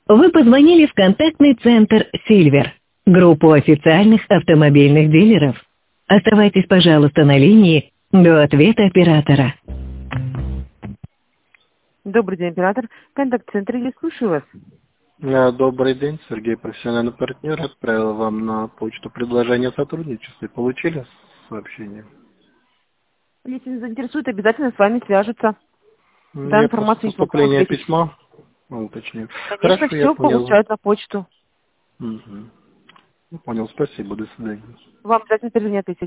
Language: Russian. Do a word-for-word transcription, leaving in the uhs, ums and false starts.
Вы позвонили в контактный центр «Сильвер», группу официальных автомобильных дилеров. Оставайтесь, пожалуйста, на линии до ответа оператора. Добрый день, оператор. Контакт-центр, я слушаю вас. Э, Добрый день, Сергей, профессиональный партнер. Отправил вам на почту предложение о сотрудничестве. Получили сообщение? Если заинтересует, обязательно с вами свяжутся. Да, Я информация просто есть, могу поступление ответить. письма, ну, уточню. Конечно, Хорошо, я все понял. получают на почту. Угу. Ну, понял, спасибо, до свидания. Вам обязательно перезвонят, если